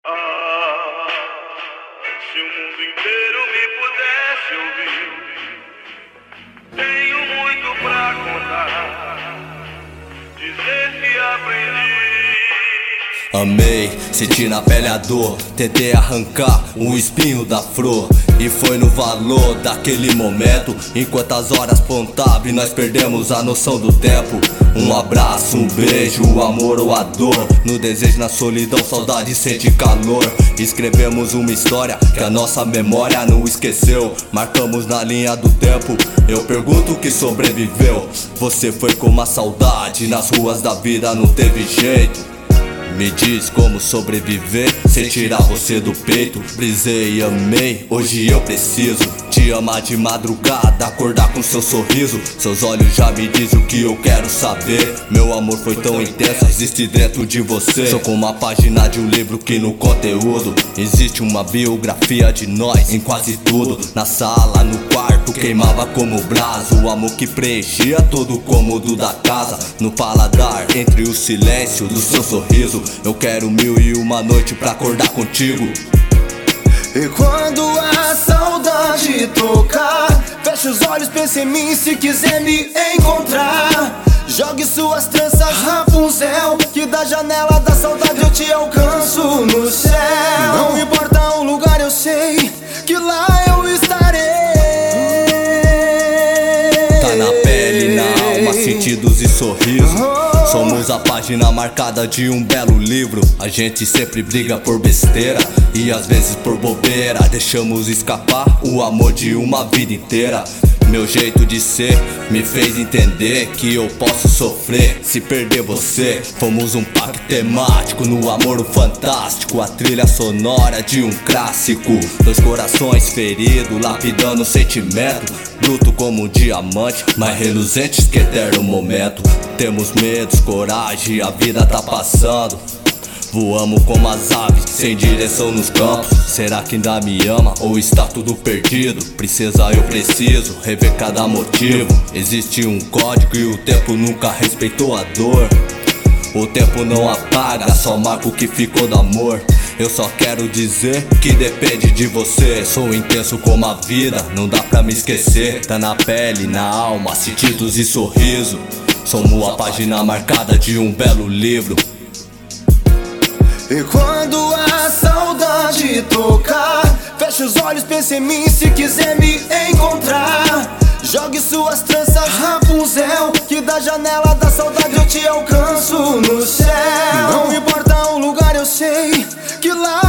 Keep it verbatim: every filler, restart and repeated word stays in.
Ah, se o mundo inteiro me pudesse ouvir, tenho muito pra contar, dizer que aprendi. Amei, senti na pele a dor, tentei arrancar um espinho da flor. E foi no valor daquele momento, enquanto as horas pontavam e nós perdemos a noção do tempo. Um abraço, um beijo, o amor ou a dor, no desejo, na solidão, saudade sente calor. Escrevemos uma história que a nossa memória não esqueceu. Marcamos na linha do tempo, eu pergunto que sobreviveu. Você foi como a saudade, nas ruas da vida não teve jeito. Me diz como sobreviver sem tirar você do peito. Brisei e amei, hoje eu preciso te amar de madrugada, acordar com seu sorriso. Seus olhos já me dizem o que eu quero saber. Meu amor foi tão intenso, existe dentro de você. Sou como uma página de um livro que no conteúdo existe uma biografia de nós em quase tudo. Na sala, no quarto, queimava como brasa, o amor que preenchia todo o cômodo da casa. No paladar, entre o silêncio do seu sorriso, eu quero mil e uma noite pra acordar contigo. E quando a saudade tocar, feche os olhos, pense em mim se quiser me encontrar. Jogue suas tranças, Rapunzel, que da janela da saudade eu te alcanço no céu. Não importa o lugar, eu sei que lá eu estarei. Tá na pele, na alma, sentidos e sorriso. Somos a página marcada de um belo livro. A gente sempre briga por besteira e às vezes por bobeira. Deixamos escapar o amor de uma vida inteira. Meu jeito de ser me fez entender que eu posso sofrer se perder você. Fomos um parque temático no amor o fantástico, a trilha sonora de um clássico. Dois corações feridos, lapidando o sentimento, bruto como um diamante, mais reluzentes que eterno momento. Temos medos, coragem, a vida tá passando. Voamos como as aves, sem direção nos campos. Será que ainda me ama ou está tudo perdido? Princesa, eu preciso rever cada motivo. Existe um código e o tempo nunca respeitou a dor. O tempo não apaga, só marca o que ficou do amor. Eu só quero dizer que depende de você. Sou intenso como a vida, não dá pra me esquecer. Tá na pele, na alma, sentidos e sorriso. Somos a página marcada de um belo livro. E quando a saudade tocar, feche os olhos, pense em mim se quiser me encontrar. Jogue suas tranças, Rapunzel, que da janela da saudade eu te alcanço no céu. Não importa o lugar, eu sei que lá